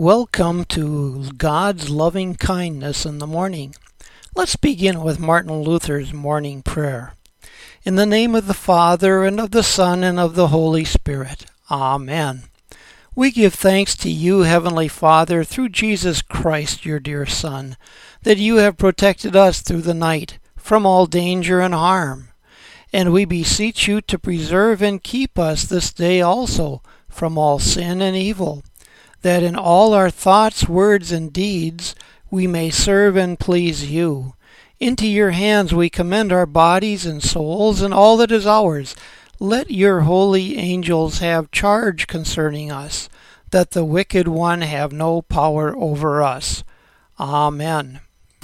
Welcome to God's loving kindness in the morning. Let's begin with Martin Luther's morning prayer. In the name of the Father, and of the Son, and of the Holy Spirit. Amen. We give thanks to you, Heavenly Father, through Jesus Christ, your dear Son, that you have protected us through the night from all danger and harm. And we beseech you to preserve and keep us this day also from all sin and evil, that in all our thoughts, words, and deeds we may serve and please you. Into your hands we commend our bodies and souls and all that is ours. Let your holy angels have charge concerning us, that the wicked one have no power over us. Amen.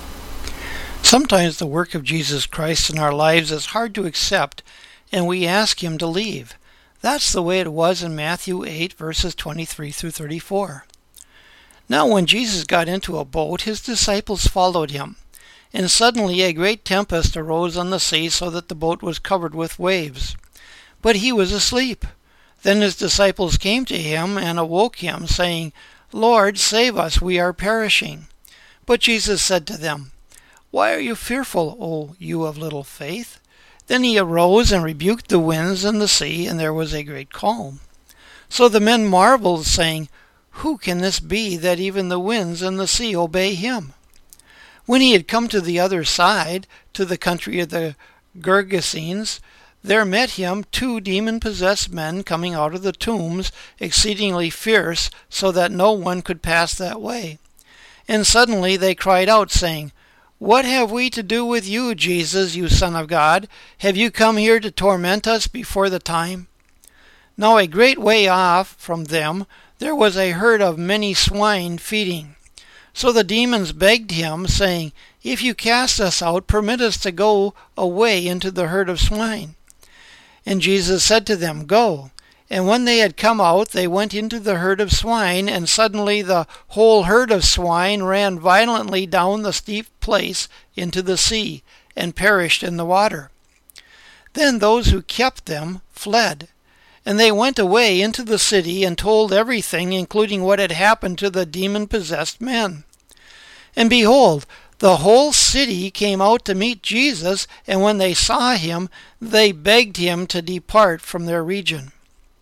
Sometimes the work of Jesus Christ in our lives is hard to accept, and we ask him to leave. That's the way it was in Matthew 8, verses 23 through 34. Now when Jesus got into a boat, his disciples followed him. And suddenly a great tempest arose on the sea, so that the boat was covered with waves. But he was asleep. Then his disciples came to him and awoke him, saying, Lord, save us, we are perishing. But Jesus said to them, Why are you fearful, O you of little faith? Then he arose and rebuked the winds and the sea, and there was a great calm. So the men marveled, saying, Who can this be, that even the winds and the sea obey him? When he had come to the other side, to the country of the Gergesenes, there met him 2 demon-possessed men coming out of the tombs, exceedingly fierce, so that no one could pass that way. And suddenly they cried out, saying, What have we to do with you, Jesus, you Son of God? Have you come here to torment us before the time? Now a great way off from them there was a herd of many swine feeding. So the demons begged him, saying, If you cast us out, permit us to go away into the herd of swine. And Jesus said to them, Go. And when they had come out, they went into the herd of swine, and suddenly the whole herd of swine ran violently down the steep place into the sea, and perished in the water. Then those who kept them fled, and they went away into the city and told everything, including what had happened to the demon-possessed men. And behold, the whole city came out to meet Jesus, and when they saw him, they begged him to depart from their region.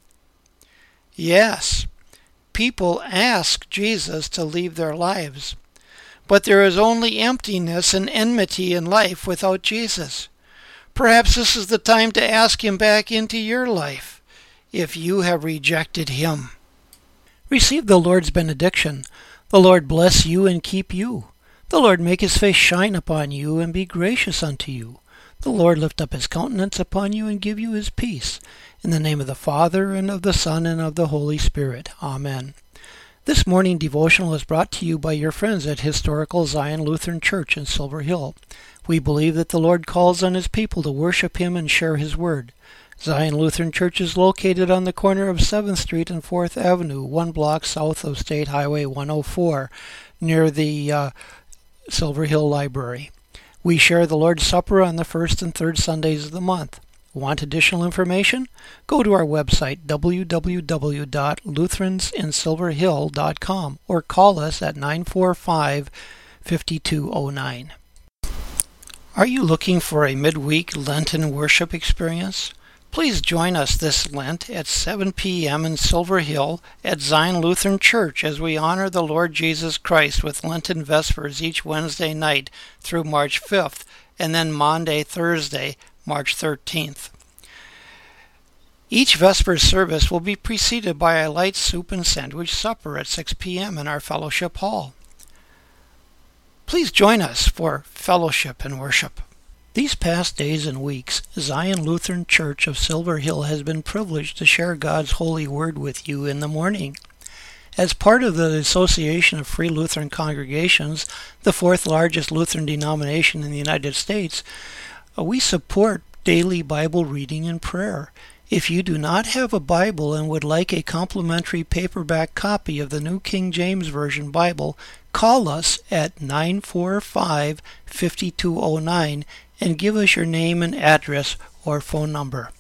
Yes, people ask Jesus to leave their lives, but there is only emptiness and enmity in life without Jesus. Perhaps this is the time to ask him back into your life, if you have rejected him. Receive the Lord's benediction. The Lord bless you and keep you. The Lord make his face shine upon you and be gracious unto you. The Lord lift up his countenance upon you and give you his peace. In the name of the Father, and of the Son, and of the Holy Spirit. Amen. This morning devotional is brought to you by your friends at Historical Zion Lutheran Church in Silver Hill. We believe that the Lord calls on his people to worship him and share his word. Zion Lutheran Church is located on the corner of 7th Street and 4th Avenue, 1 block south of State Highway 104, near the Silver Hill Library. We share the Lord's Supper on the first and third Sundays of the month. Want additional information? Go to our website, www.lutheransinsilverhill.com, or call us at 945-5209. Are you looking for a midweek Lenten worship experience? Please join us this Lent at 7 p.m. in Silver Hill at Zion Lutheran Church as we honor the Lord Jesus Christ with Lenten Vespers each Wednesday night through March 5th, and then Maundy, Thursday, March 13th. Each Vespers service will be preceded by a light soup and sandwich supper at 6 p.m. in our fellowship hall. Please join us for fellowship and worship. These past days and weeks, Zion Lutheran Church of Silver Hill has been privileged to share God's holy word with you in the morning. As part of the Association of Free Lutheran Congregations, the 4th largest Lutheran denomination in the United States, we support daily Bible reading and prayer. If you do not have a Bible and would like a complimentary paperback copy of the New King James Version Bible, call us at 945-5209 and give us your name and address or phone number.